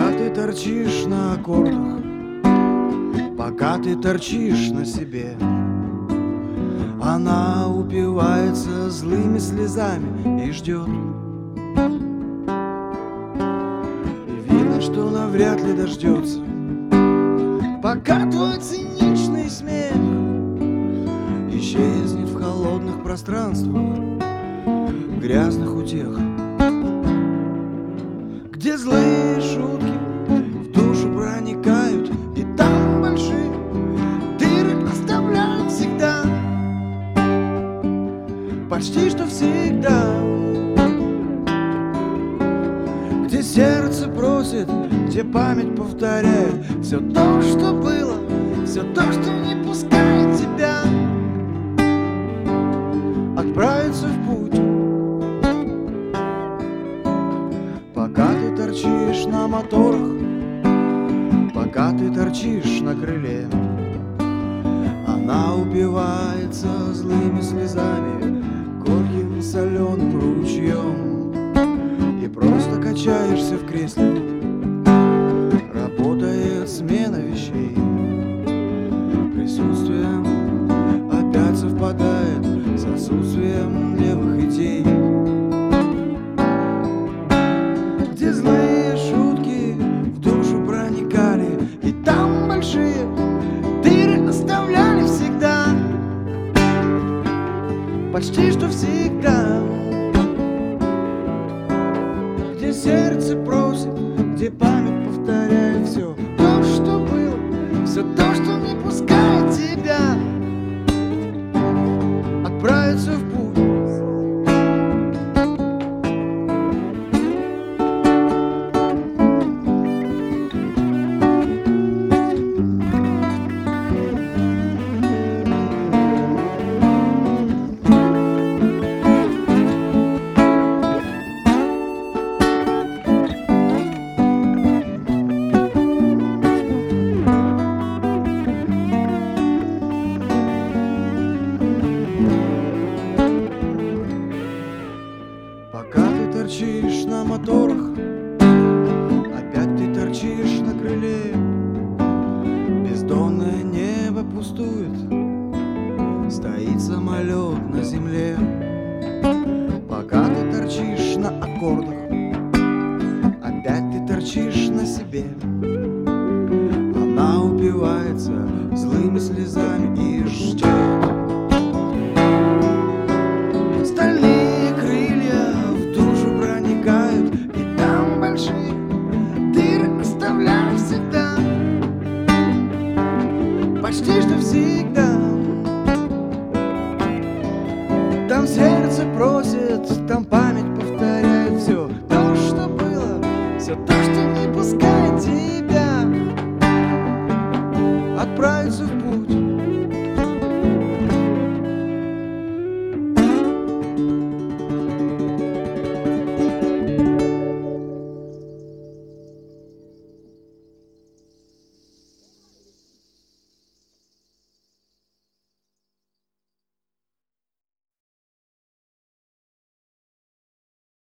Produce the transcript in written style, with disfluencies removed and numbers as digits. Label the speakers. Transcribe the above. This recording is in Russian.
Speaker 1: Пока ты торчишь на аккордах, пока ты торчишь на себе, она упивается злыми слезами и ждет. И видно, что навряд ли дождется, пока твой циничный смех исчезнет в холодных пространствах грязных утех, где злые шутки в душу проникают, и там большие дыры оставляют всегда, почти что всегда, где сердце просит, где память повторяет все то, что было, все то, что не пускает тебя отправиться в путь. Пока ты торчишь на моторах, пока ты торчишь на крыле, она упивается злыми слезами горьким соленым ручьем, и просто качаешься в кресле. Работает смена вещей, присутствие опять совпадает с отсутствием левых идей, где злые шутки в душу проникали, и там большие дыры оставляли всегда, почти что всегда, где сердце просит, где память повторяет все то, что было, все то, что не пускает тебя отправиться в путь. Пока ты торчишь на моторах, опять ты торчишь на крыле, бездонное небо пустует, стоит самолет на земле. Пока ты торчишь на аккордах, опять ты торчишь на себе, она упивается злыми слезами и ждет. Стальные крылья в душу проникают, и там большие дыры оставляют всегда, почти что всегда. Там сердце просит, там